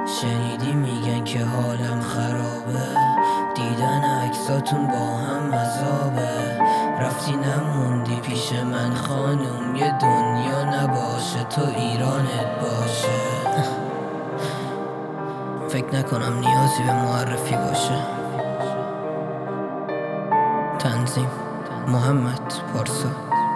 شنیدی میگن که حالم خرابه، دیدن عکساتون با هم عذابه. رفتی نموندی پیش من خانوم، یه دنیا نباشه تو ایرانت باشه. فکر نکنم نیازی به معرفی باشه. تنظیم محمد پارسا،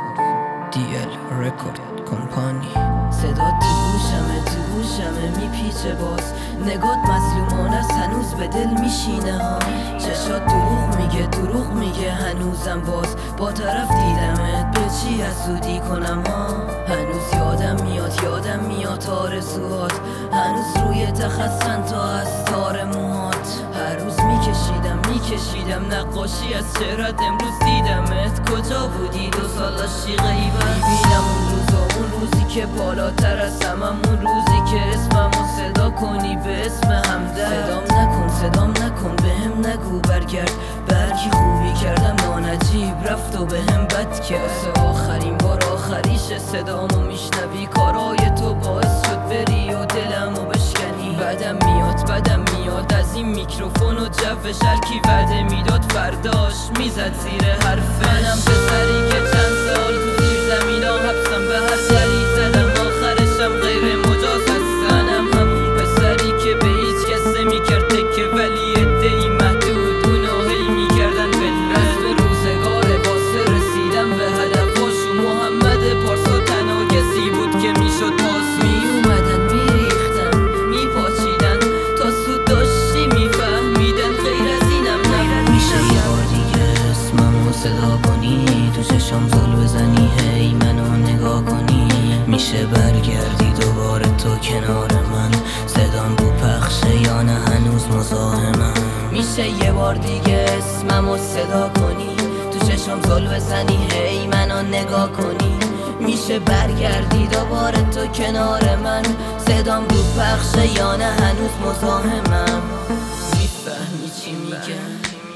DL رکورد کمپانی. صدا تو گوشمه میپیچه باز، نگات مظلومانه است هنوز به دل میشینه ها. چشات دروغ میگه هنوزم باز با طرف دیدمت، به چی حسودی کنم ها. هنوز یادم میاد آرزوهات، هنوز روی تخت تا از تار موهات. هر روز میکشیدم نقاشی از چهرت، امروز دیدمت کجا بودی 2 سال داشتی غیبت. میبینم اون روزی که بالاتر از همم، اون روزی که اسممو صدا کنی به اسم همدرد. صدام نکن بهم نگو برگرد، به هرکی خوبی کردم نانجیب رفت و بهم بد کرد. واسه آخرین بار آخریش صدامو میشنوی، کارای تو باعث شد بری و دلمو بشکنی. بدم میاد از این میکروفون و جوش، هرکی وعده میداد فرداش میزد زیر حرفش. منم پسری که چند سال تو زیر زمینا حبسم، به هر سری زدم آخرشم غیر مجاز هستم. منم همون پسری که به هیچ کس نمیکرد تکه، ولی عده‌ای محدود اونو هی میکردن بلرز. به روزگار واسه رسیدم به هدفاشون، محمد پارسا تنها کسی بود که میشد پاس. میومدن میریختن میپاچیدن، تا سود داشتی میفهمیدن غیر از اینم نبود. میشه یه بار دیگه اسممو صدا کنی، تو چشم زل بزنی هی منو نگاه کنی. میشه برگردی دوباره تو کنار من، صدام رو پخشه یا نه هنوز مزاحمم. میشه یه بار دیگه اسممو صدا کنی، تو چشم زل بزنی هی منو نگاه کنی. میشه برگردی دوباره تو کنار من، صدام رو پخشه یا نه هنوز مزاحمم. میفهمی چی میگم؟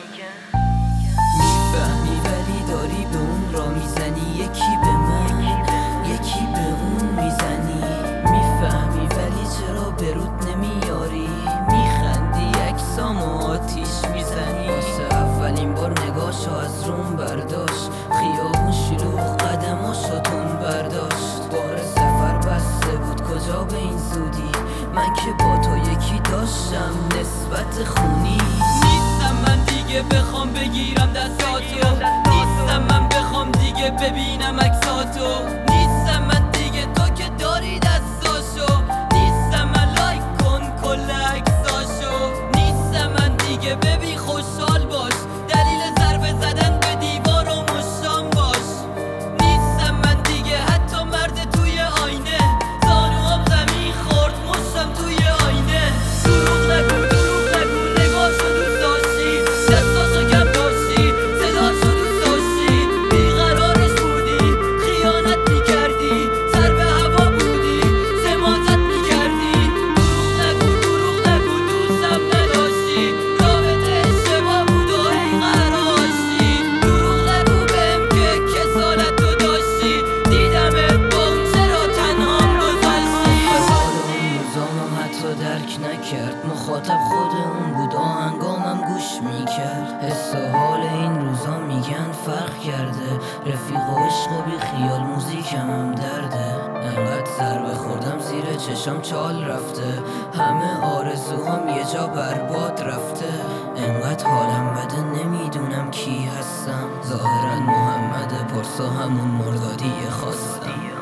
میفهمی ولی داری به اون را میزنی، یکی به من یکی به اون میزنی. میفهمی ولی چرا به رود نمیاری، میخندی عکسامو آتیش میزنی. واسه اولین بار نگاشو از روم برداشت، خیابون شلوغ قدماشو تون برداشت. بار سفر بسته بود کجا به این زودی، من که با تو یکی داشتم نسبت خونی. نیستم من دیگه بخوام بگیرم دستاتو، نیستم من بخوام دیگه ببینم عکساتو. نیستم من دیگه تو که داری دستاشو، نیستم من لایک کن کل عکساشو. نیستم من دیگه ببین خوشحال باش، دلیل ضربه زدن به دیوار و مشام باش. نیستم من دیگه حتی مرد توی آینه، زانوام زمین خورد مشتم توی آینه. دروغ نگو نگاهشو دوست داشتی، دستاشو کم داشتی، صداشو دوست داشتی. بیقرارش بودی خیانت میکردی، سر به هوا بودی سماجت میکردی. دروغ نگو دوستم نداشتی، رابطه اشتباه بود و هی قراشتی. دروغ نگو بهم که کسالتو داشتی، دیدمت با اون چرا تنهام گذاشتی. حال اون روزامم حتی درک نکرد، مخاطب خود اون بود آهنگامم گوش میکرد. حس و حال این روزا میگن فرق کرده، رفیق و عشق و بی خیال موزیکم هم درده. انقدر ضربه خوردم زیر چشم چال رفته، همه آرزوهام یه جا برباد رفته. انقدر حالم بده نمیدونم کی هستم، ظاهرا محمد پارسا همون مردادی خواستم.